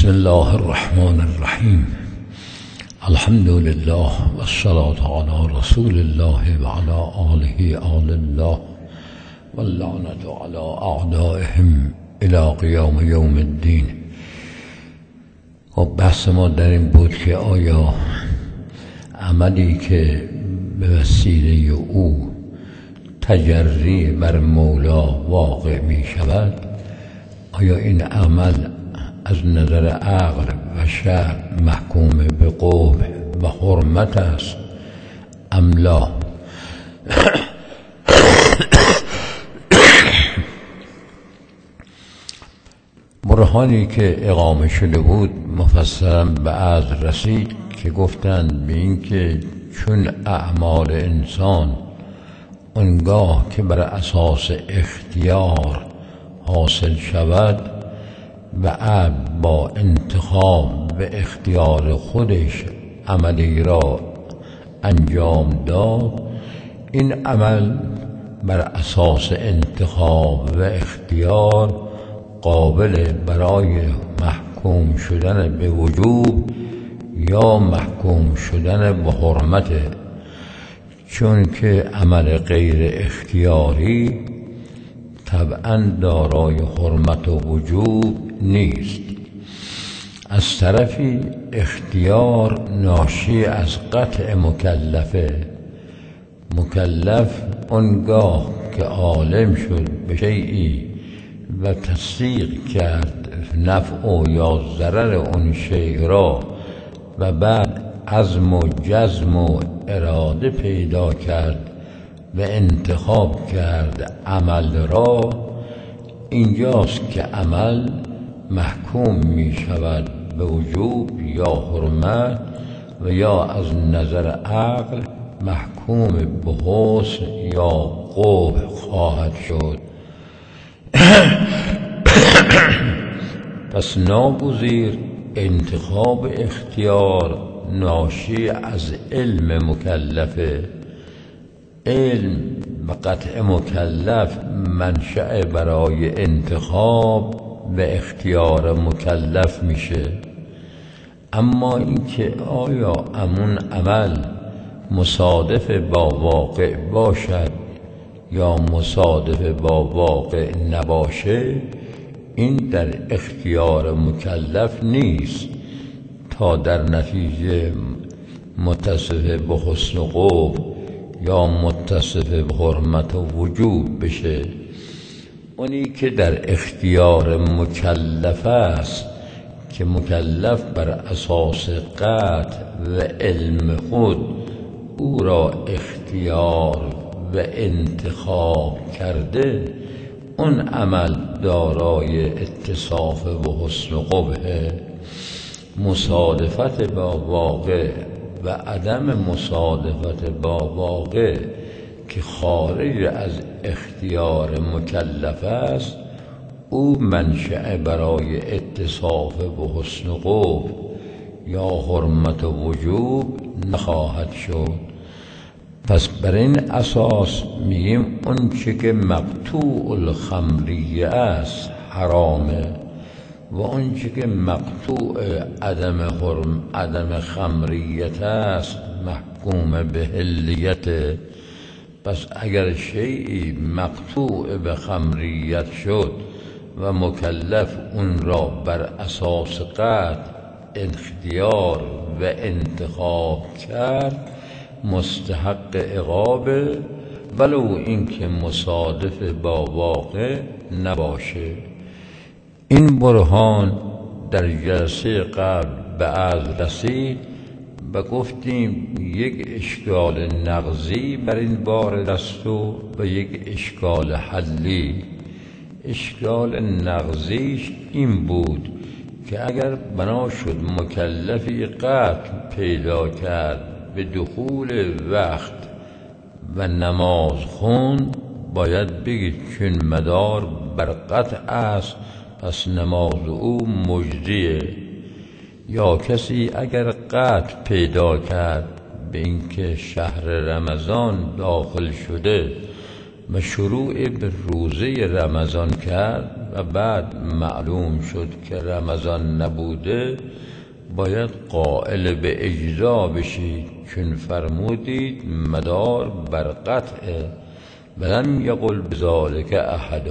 بسم الله الرحمن الرحیم. الحمد لله والصلاة على رسول الله وعلى آله آل الله واللعنة على أعدائهم إلى قیام یوم الدین. خب بحث ما در این بود که آیا عملی که به وسیله او تجری بر مولا واقع می شود، آیا این عمل از نظر عقل و شرع محکوم به قبح و حرمت است ام لا؟ برهانی که اقامه شده بود مفصلا به عرض رسید که گفتند به این که چون اعمال انسان آنگاه که بر اساس اختیار حاصل شود و عبد با انتخاب و اختیار خودش عملی را انجام داد، این عمل بر اساس انتخاب و اختیار قابل برای محکوم شدن به وجوب یا محکوم شدن به حرمت، چون که عمل غیر اختیاری طبعا دارای حرمت و وجوب نیست. از طرفی اختیار ناشی از قطع مکلفه. مکلف آنگاه که عالم شد به شیئی و تصدیق کرد نفع و یا ضرر اون شیء را و بعد عزم و جزم و اراده پیدا کرد و انتخاب کرد عمل را، اینجاست که عمل محکوم می شود به وجوب یا حرمت و یا از نظر عقل محکوم به حسن یا قبح خواهد شد. پس ناگزیر انتخاب اختیار ناشی از علم مکلفه. علم و قطع مکلف منشأ برای انتخاب و اختیار مکلف میشه. اما اینکه آیا امون عمل مصادف با واقع باشد یا مصادف با واقع نباشه، این در اختیار مکلف نیست تا در نتیجه متصف به حسن و قبح یا متصف به حرمت و وجوب بشه. اونی که در اختیار مکلف است که مکلف بر اساس قطع و علم خود او را اختیار و انتخاب کرده، اون عمل دارای اتصاف و حسن و قبح. مصادفت با واقع و عدم مصادفت با واقع که خارج از اختیار مکلف است، او منشأ برای اتصاف به حسن و قبح یا حرمت و وجوب نخواهد شد. پس بر این اساس میگیم اون چه که مقطوع الخمریه است حرامه و اون چه که مقطوع عدم خمریت است محکوم به حلیت. پس اگر شیئی مقطوع به خمریت شد و مکلف اون را بر اساس قطع اختیار و انتخاب کرد، مستحق عقاب ولو اینکه مصادف با واقع نباشه. این برهان در جلسه قبل به عرض رسید و گفتیم یک اشکال نقضی بر این بار است و یک اشکال حلی. اشکال نقضیش این بود که اگر بنا شد مکلفی قطع پیدا کرد به دخول وقت و نماز خوند، باید بگید چون مدار بر قطع است پس نماز او مجزیه. یا کسی اگر قطع پیدا کرد به اینکه شهر رمضان داخل شده و شروع به روزه رمضان کرد و بعد معلوم شد که رمضان نبوده، باید قائل به اجزا بشید، چون فرمودید مدار بر قطعه ولم یقل بذالک احد.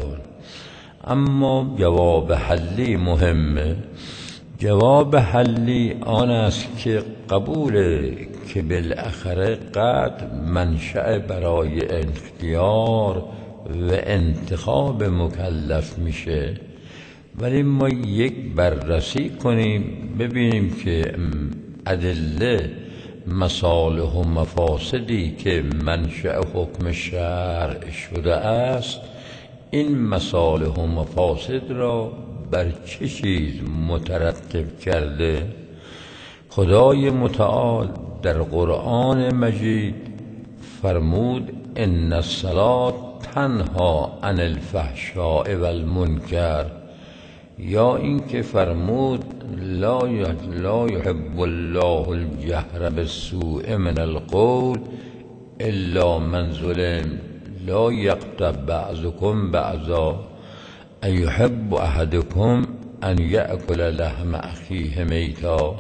اما جواب حلی مهمه. جواب حلی آن است که قبوله که بالاخره قد منشأ برای اختیار و انتخاب مکلف میشه، ولی ما یک بررسی کنیم ببینیم که ادله مصالح و مفاسدی که منشأ حکم شرع شده است، این مصالح و مفاسد را بر چه چیز مترتب کرده. خدای متعال در قرآن مجید فرمود ان الصلاة تنهی عن الفحشاء و المنکر، یا اینکه فرمود لا یحب الله الجهر بالسوء من القول الا من ظلم لا یغتب بعضکم بعضا ایحب احدکم ان یأکل لحم اخیه میتا.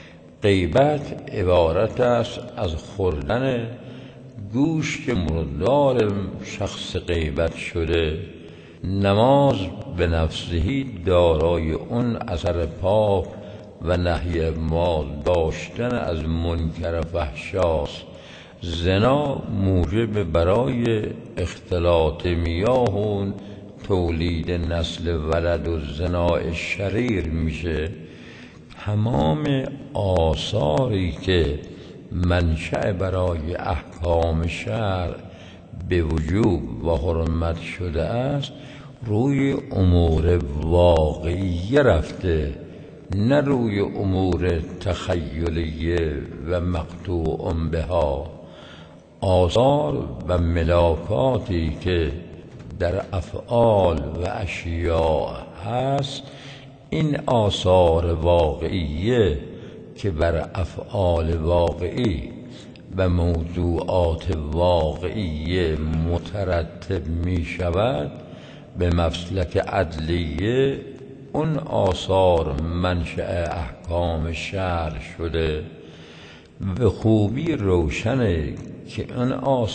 غیبت عبارت است از خوردن گوشت مردار شخص غیبت شده. نماز به نفسهی دارای اون اثر پاک و نهی ما داشتن از منکر فحشاست. زنا موجب برای اختلاط میاه و تولید نسل ولد و زنا شریر میشه. تمام آثاری که منشأ برای احکام شرع به وجوب و حرمت شده است روی امور واقعیه رفته، نه روی امور تخیلیه و مقطوع بها. آثار و ملاکاتی که در افعال و اشیاء هست، این آثار واقعیه که بر افعال واقعی و موضوعات واقعیه مترتب می شود به مسلک عدلیه، اون آثار منشأ احکام شرع شده. به خوبی روشنه که اون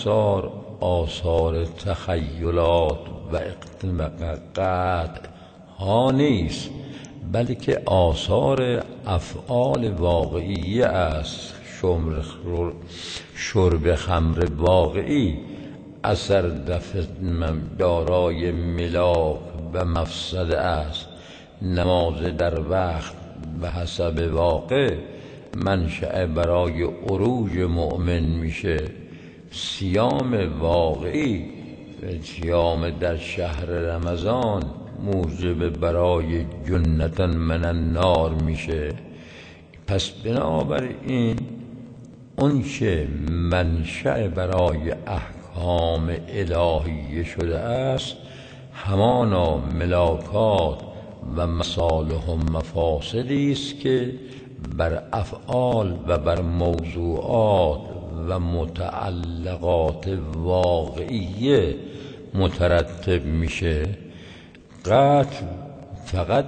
آثار تخیلات و قطع ها نیست، بلکه آثار افعال واقعیه است. شرب خمر واقعی اثر دارای ملاک و مفسده است. نماز در وقت به حسب واقع منشأ برای عروج مؤمن میشه. صیام واقعی، صیام در شهر رمضان موجب برای جنة من النار میشه. پس بنابراین اون که منشأ برای احکام الهیه شده است، همانا ملاکات و مصالح و مفاسدی است که بر افعال و بر موضوعات و متعلقات واقعیه مترتب میشه. قطع فقط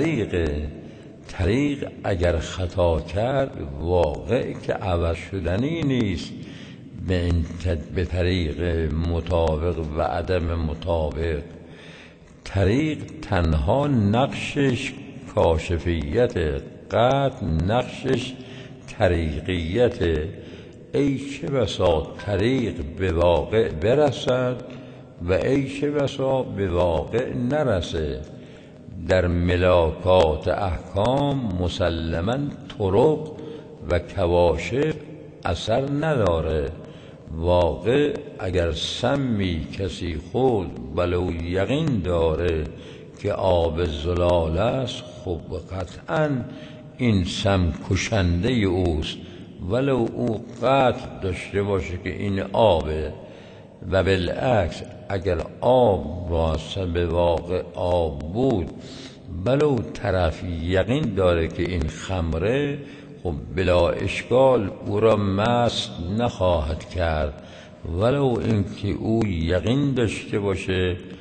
طریق اگر خطا کرد واقع که عوض شدنی نیست به طریق مطابق و عدم مطابق. طریق تنها نقشش کاشفیت، قطع نقشش طریقیت. ای چه بسا طریق به واقع برسد و ای چه بسا به واقع نرسه. در ملاکات احکام مسلماً طرق و کواشف اثر نداره. واقع اگر سمی کسی خود ولو یقین داره که آب زلال است، خب قطعاً این سم کشنده اوست، ولو او قطع داشته باشه که این آبه. و بالعکس اگر آب واسه به واقع آب بود، ولو طرف یقین داره که این خمره، خب بلا اشکال او را مست نخواهد کرد، ولو اینکه او یقین داشته باشه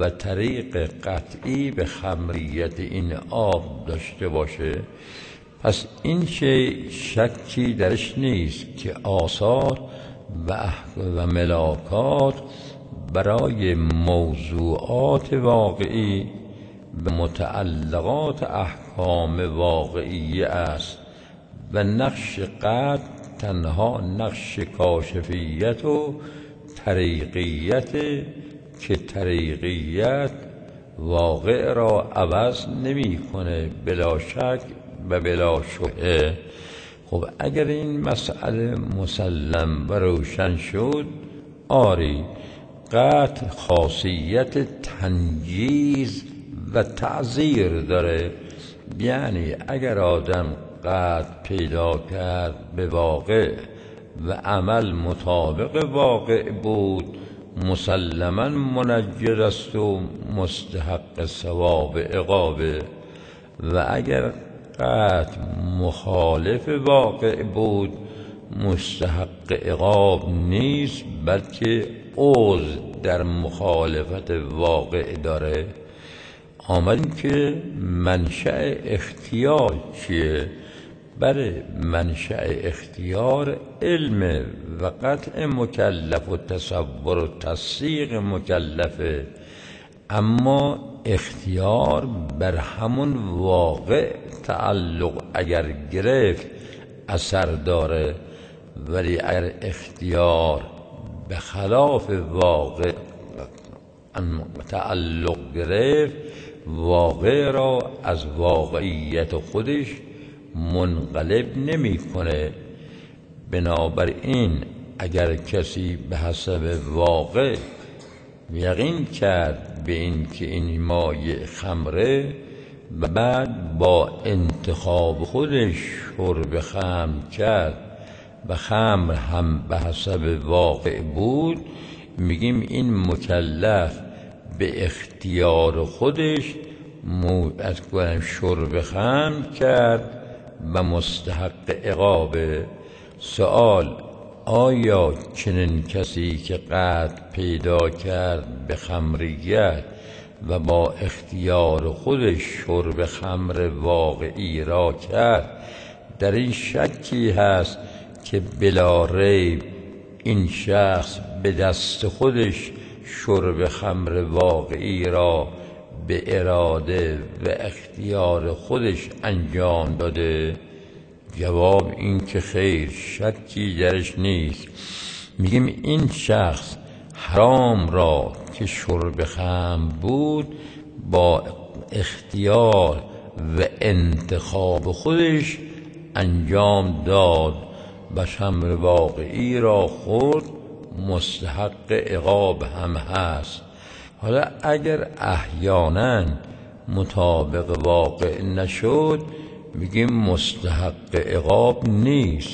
و طریق قطعی به خمریت این آب داشته باشه، پس این شکی درش نیست که آثار و ملاکات برای موضوعات واقعی و متعلقات احکام واقعی است و نقش قطع تنها نقش کاشفیت و طریقیت که طریقیت واقع را عوض نمی کنه بلا شک و بلا شبهه. خب اگر این مسئله مسلم و روشن شد، آری قطع خاصیت تنجیز و تعزیر داره، یعنی اگر آدم قطع پیدا کرد به واقع و عمل مطابق واقع بود، مسلما منجز است و مستحق ثواب عقابه، و اگر قطع مخالف واقع بود مستحق عقاب نیست، بلکه عذر در مخالفت واقع داره. آمدیم که منشأ اختیار چیه؟ بله، منشأ اختیار علم و قطع مکلف و تصور و تصدیق مکلفه، اما اختیار بر همون واقع تعلق اگر گرفت اثر داره، ولی اگر اختیار به خلاف واقع تعلق گرفت، واقع را از واقعیت خودش منقلب نمی کنه. بنابراین اگر کسی به حسب واقع یقین کرد به این که این مایع خمره و بعد با انتخاب خودش شرب خمر کرد و خمر هم به حسب واقع بود، میگیم این مکلف به اختیار خودش شرب خمر کرد و مستحق عقابه. سوال: آیا چنین کسی که قطع پیدا کرد به خمریت و با اختیار خودش شرب خمر واقعی را کرد، در این شکی هست که بلا ریب این شخص به دست خودش شرب خمر واقعی را به اراده و اختیار خودش انجام داده؟ جواب این که خیر، شکی درش نیست. میگیم این شخص حرام را که شرب خمر بود با اختیار و انتخاب خودش انجام داد و خمر واقعی را خورد، مستحق عقاب هم هست. حالا اگر احیانا مطابق واقع نشد، میگیم مستحق عقاب نیست.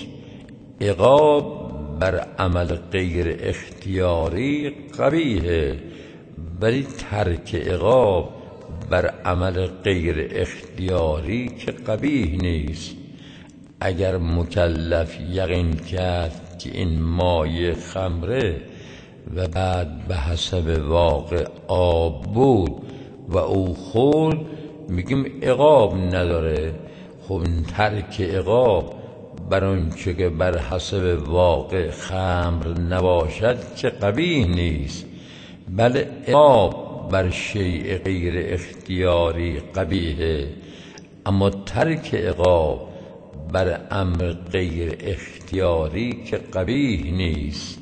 عقاب بر عمل غیر اختیاری قبیحه، ولی ترک عقاب بر عمل غیر اختیاری که قبیح نیست. اگر مکلف یقین کرد که این مایع خمره و بعد به حسب واقع آب بود و او خورد، میگیم عقاب نداره. خب ترک عقاب بر آنچه که بر حسب واقع خمر نباشد که قبیح نیست، بله عقاب بر شیء غیر اختیاری قبیحه، اما ترک عقاب بر امر غیر اختیاری که قبیح نیست.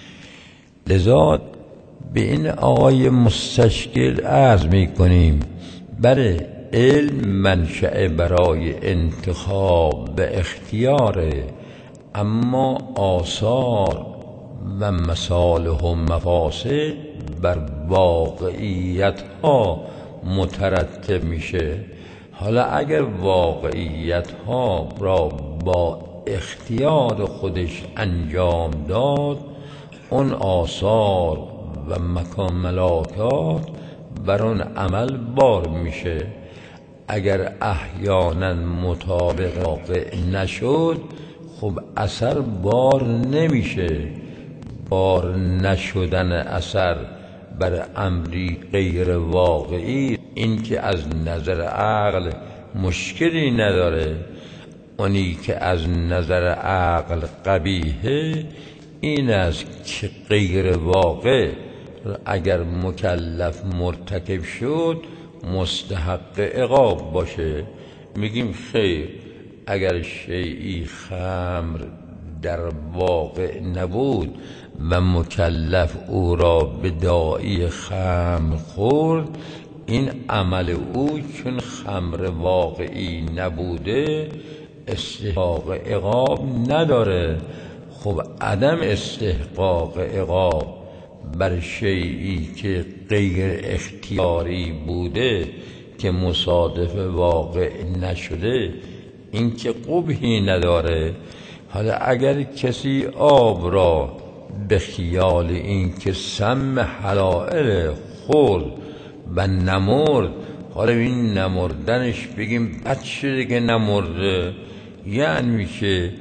لذا به این آقای مستشکل عرض می کنیم، بله علم منشأ برای انتخاب و اختیاره، اما آثار و مصالح و مفاسد بر واقعیت ها مترتب میشه. حالا اگر واقعیت ها را با اختیار خودش انجام داد، اون آثار و مکملاتات بر اون عمل بار میشه. اگر احیانا مطابق واقع نشد، خب اثر بار نمیشه. بار نشدن اثر بر امری غیر واقعی، این که از نظر عقل مشکلی نداره، اونی که از نظر عقل قبیحه این است که غیر واقع اگر مکلف مرتکب شد مستحق عقاب باشه. میگیم خیر، اگر شیئی خمر در واقع نبود و مکلف او را به داعی خمر خورد، این عمل او چون خمر واقعی نبوده استحقاق عقاب نداره. خب عدم استحقاق عقاب بر شیئی که غیر اختیاری بوده که مصادف واقع نشده، این که قبحی نداره. حالا اگر کسی آب را به خیال این که سم حلائل خورد و نمرد، حالا این نمردنش بگیم بد شده که نمرده، یعنی که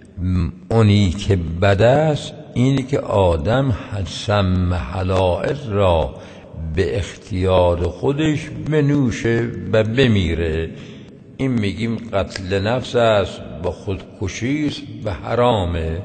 اونی که بد است اینی که آدم سم حلائل را به اختیار خودش بنوشه و بمیره. این میگیم قتل نفس است و خودکشی است و حرامه.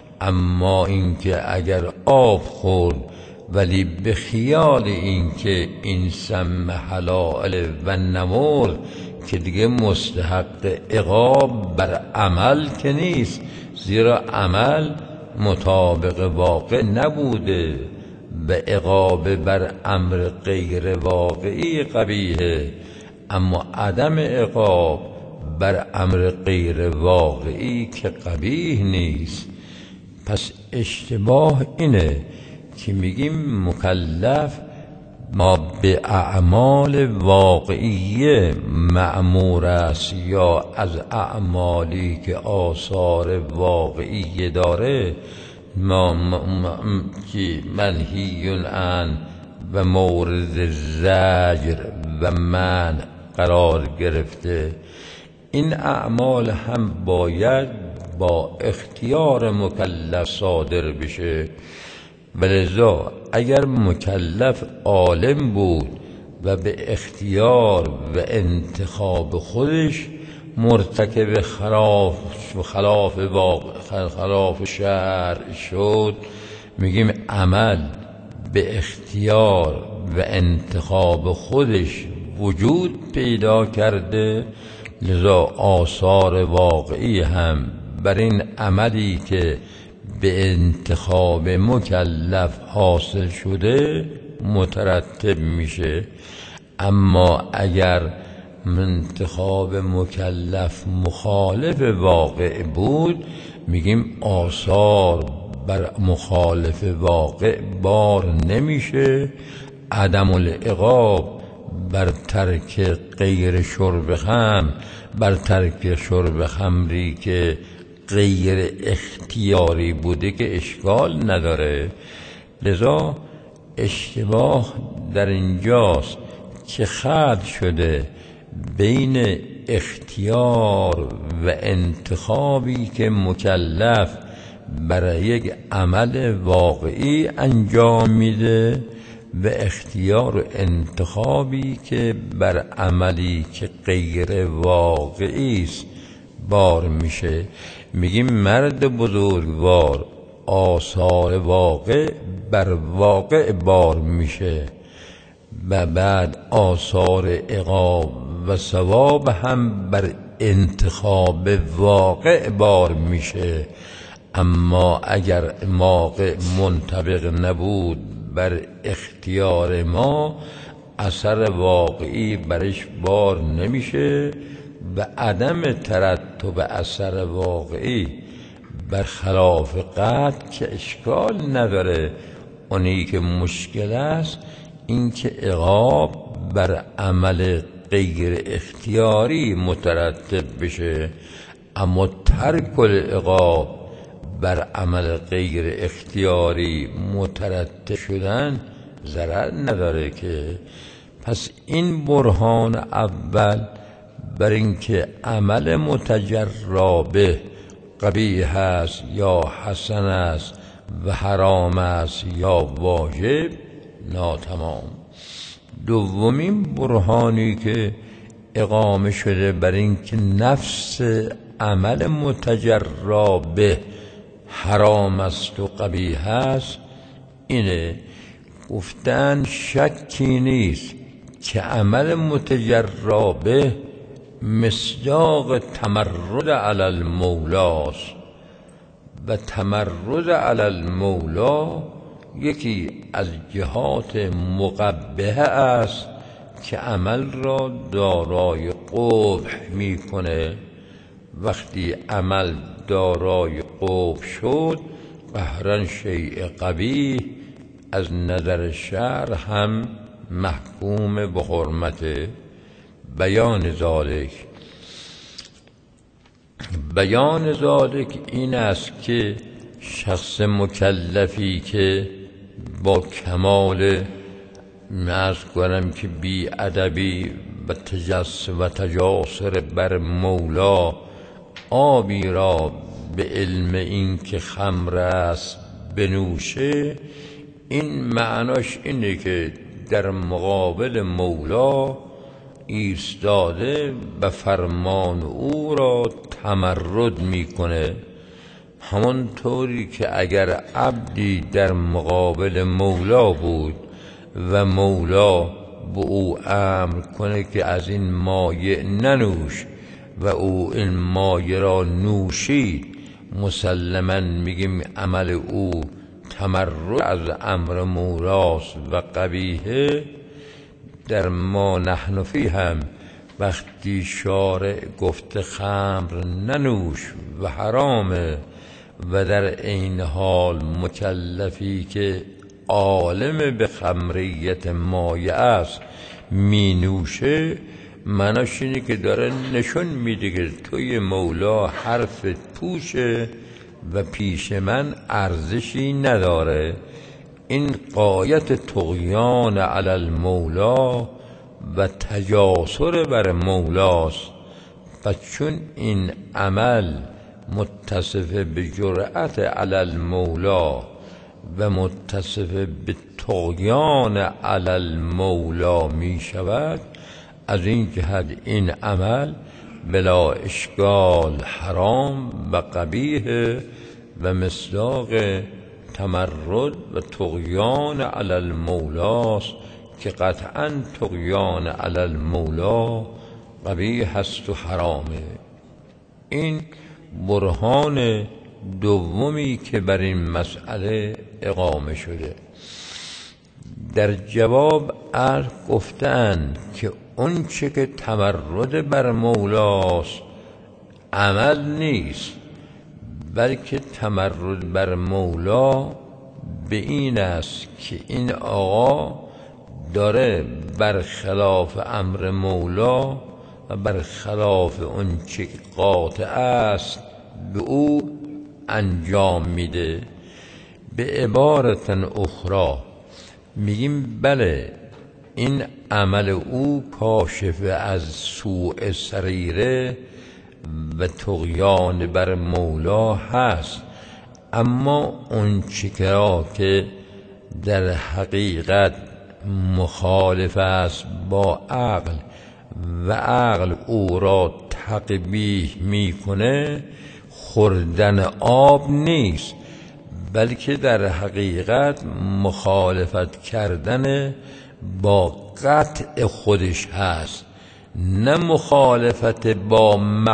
اما اینکه اگر آب خورد ولی به خیال اینکه این سم حلائل و نمرد، که دیگه مستحق عقاب بر عمل که نیست، زیرا عمل مطابق واقع نبوده و عقاب بر امر غیر واقعی قبیحه، اما عدم عقاب بر امر غیر واقعی که قبیح نیست. پس اشتباه اینه که میگیم مکلف ما به اعمال واقعیه مأمور است یا از اعمالی که آثار واقعی داره ما که منهی عن و مورد زجر و منع قرار گرفته. این اعمال هم باید با اختیار مکلف صادر بشه. ولذا اگر مکلف عالم بود و به اختیار و انتخاب خودش مرتکب خلاف شرع شد، میگیم عمل به اختیار و انتخاب خودش وجود پیدا کرده، لذا آثار واقعی هم بر این عملی که به انتخاب مکلف حاصل شده مترتب میشه. اما اگر انتخاب مکلف مخالف واقع بود، میگیم آثار بر مخالف واقع بار نمیشه. عدم العقاب بر ترک غیر شرب خمر، بر ترک شرب خمری که غیر اختیاری بوده که اشکال نداره. لذا اشتباه در اینجاست که خلط شده بین اختیار و انتخابی که مکلف برای یک عمل واقعی انجام میده و اختیار و انتخابی که بر عملی که غیر واقعی است بار میشه. میگیم مرد بزرگوار آثار واقع بر واقع بار میشه و بعد آثار عقاب و ثواب هم بر انتخاب واقع بار میشه. اما اگر واقع منطبق نبود بر اختیار ما، اثر واقعی برش بار نمیشه و عدم ترتب اثر واقعی بر خلاف قطع که اشکال نداره. اونی که مشکل است این که عقاب بر عمل غیر اختیاری مترتب بشه، اما ترک العقاب بر عمل غیر اختیاری مترتب شدن ضرر نداره که. پس این برهان اول بر اینکه عمل متجرا به قبیح است یا حسن است و حرام است یا واجب ناتمام. دومین برهانی که اقامه شده بر این که نفس عمل متجرا به حرام است و قبیح است اینه، گفتن شکی نیست که عمل متجرا به مصداق تمرد علی المولاست و تمرد علی المولا یکی از جهات مقبحه است که عمل را دارای قبح میکنه. وقتی عمل دارای قبح شد قهرا شیء قبیح از نظر شرع هم محکوم به حرمت. بیان ذالک این است که شخص مکلفی که با کمال عرض کنم که بی ادبی و تجاسر بر مولا آبی را به علم این که خمر است بنوشه، این معناش اینه که در مقابل مولا ایستاده و فرمان او را تمرد میکنه. همانطوری که اگر عبدی در مقابل مولا بود و مولا به او امر کنه که از این مایع ننوش و او این مایع را نوشید، مسلماً میگیم عمل او تمرد از امر مولاست و قبیحه. در ما نحن فی هم وقتی شارع گفته خمر ننوش و حرامه و در این حال مکلفی که عالم به خمریت مایع است می نوشه، معناش اینه که داره نشون میده که توی مولا حرف پوشه و پیش من ارزشی نداره. این غایت طغیان علی المولا و تجاسر بر مولاست. و چون این عمل متصف به جرأت علی المولا و متصف به طغیان علی المولا می شود، از این جهت این عمل بلا اشکال حرام و قبیح و مصداق تمرد و طغیان علی المولاست که قطعا طغیان علی المولا قبیح است و حرامه. این برهان دومی که بر این مسئله اقامه شده. در جواب گفتند که اون چه که تمرد بر مولاست عمل نیست، بلکه تمرد بر مولا به این است که این آقا داره برخلاف امر مولا و برخلاف اون چه قاطع است به او انجام میده. به عبارت اخرى میگیم بله این عمل او کاشف از سوء سریره و طغیان بر مولا هست، اما اون چیکرا که در حقیقت مخالف است با عقل و عقل او را تقبیح میکنه خوردن آب نیست، بلکه در حقیقت مخالفت کردن با قطع خودش هست، نه مخالفت با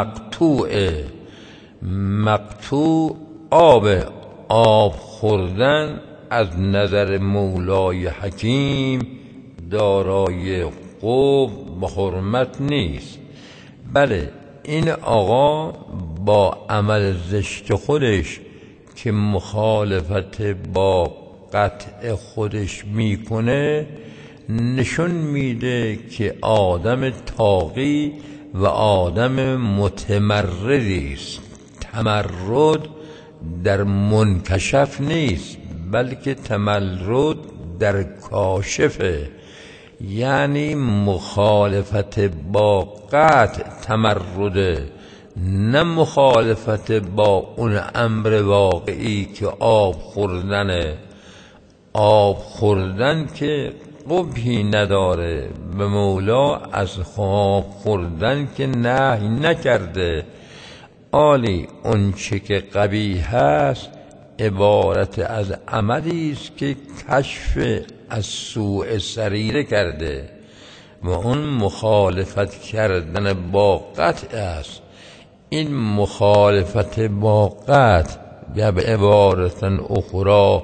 مقطوع آب خوردن از نظر مولای حکیم دارای قبح و حرمت نیست. بله این آقا با عمل زشت خودش که مخالفت با قطع خودش میکنه نشون میده که آدم طاغی و آدم متمردی است. تمرد در منکشف نیست، بلکه تمرد در کاشفه، یعنی مخالفت با قطع تمرده، نه مخالفت با اون امر واقعی که آب خوردنه. آب خوردن که قبحی نداره، به مولا از خواب خوردن که نهی نکرده. آلی اون چه که قبیح هست عبارت از عملی است که کشف از سوء سریره کرده و اون مخالفت کردن با قطع است. این مخالفت با قطع یا به عبارت اخرى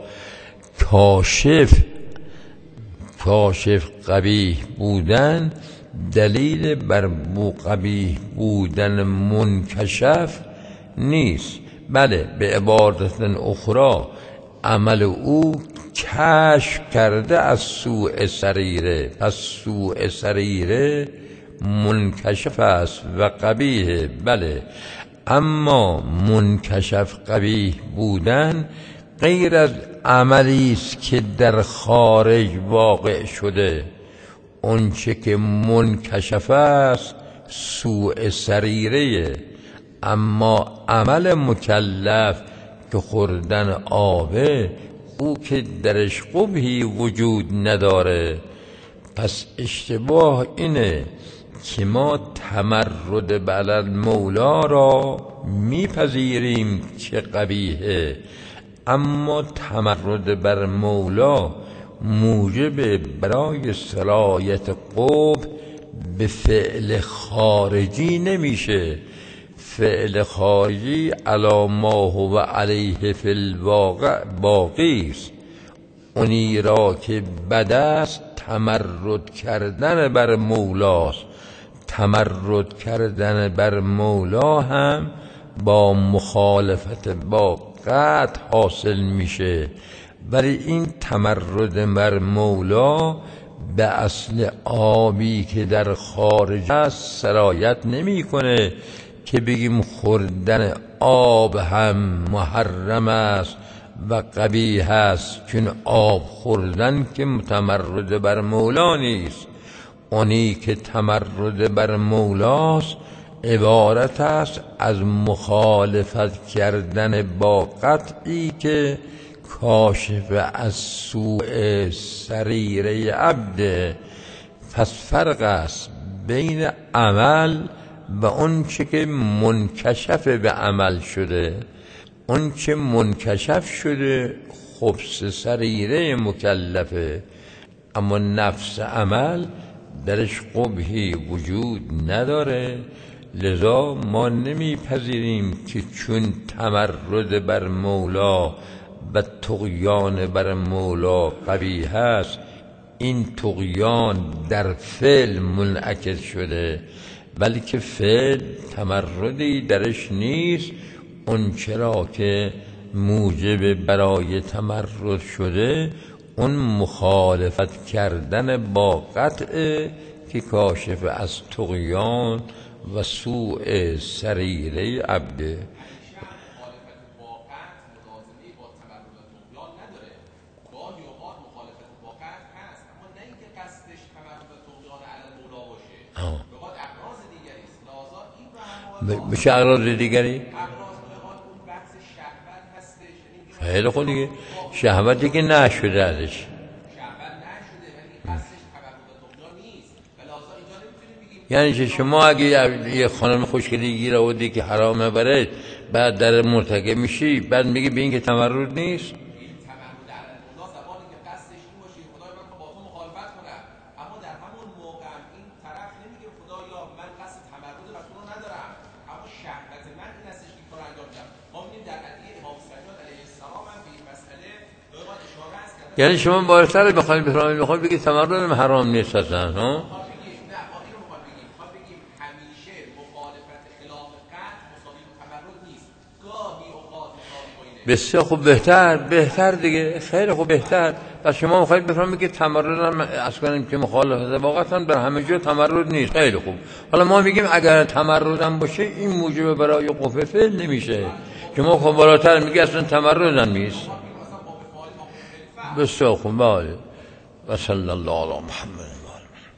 کاشف قبیح بودن دلیل بر قبیح بودن منکشف نیست، بله به عبارت اخرى عمل او کشف کرده از سوء سریره، پس سوء سریره منکشف است و قبیح، بله. اما منکشف قبیح بودن غیر از عملی است که در خارج واقع شده. اون چه که منکشف است سوء سریره، اما عمل مکلف که خوردن آبه او که درش قبحی وجود نداره. پس اشتباه اینه که ما تمرد بر مولا را میپذیریم که قبیحه، اما تمرد بر مولا موجب برای سرایت قبح به فعل خارجی نمیشه. فعل خارجی علی ما هو علیه فی الواقع باقی است. اونی را که بد است تمرد کردن بر مولاست. تمرد کردن بر مولا هم با مخالفت با قطع حاصل میشه، ولی این تمرد بر مولا به اصل آبی که در خارج است سرایت نمیکنه که بگیم خوردن آب هم محرم است و قبیح است، چون آب خوردن که تمرد بر مولا نیست. اونی که تمرد بر مولاست عبارت است از مخالفت کردن با قطعی که کاشف از سوء سریره عبده. پس فرق است بین عمل و اون چه که منکشف به عمل شده. اون چه منکشف شده خبث سریره مکلفه، اما نفس عمل درش قبحی وجود نداره. لذا ما نمیپذیریم که چون تمرد بر مولا و طغیان بر مولا قبیح است این طغیان در فعل منعکس شده، بلکه فعل تمردی درش نیست. اون چرا که موجب برای تمرد شده اون مخالفت کردن با قطع که کاشف از طغیان و سوء سریره عبده. بشه اغراض دیگری؟ خیلی خوب دیگه، شهوت دیگه نشده ازش، یعنی که شما اگه یه خانم خوشگلی گیر آوردی که حرامه برات بعد در مرتکب میشی، بعد میگی به این که تمرد نیست. یعنی شما بالاتر بخواید بفرمایید بخواید بگید تمرد حرام نیست اصلا، ها؟ بسیار خوب، بهتر دیگه، خیلی خوب بهتر. پس شما میخواید بفرمایید که تمرد هم از کنیم که مخالفت واقعا در همه جا تمرد نیست. خیلی خوب، حالا ما میگیم اگر تمرد هم باشه این موجب برای قبح فعل نمیشه. شما خب بالاتر میگی اصلا تمرد هم نیست. بسیار خوب، بله. و صلی الله علی محمد.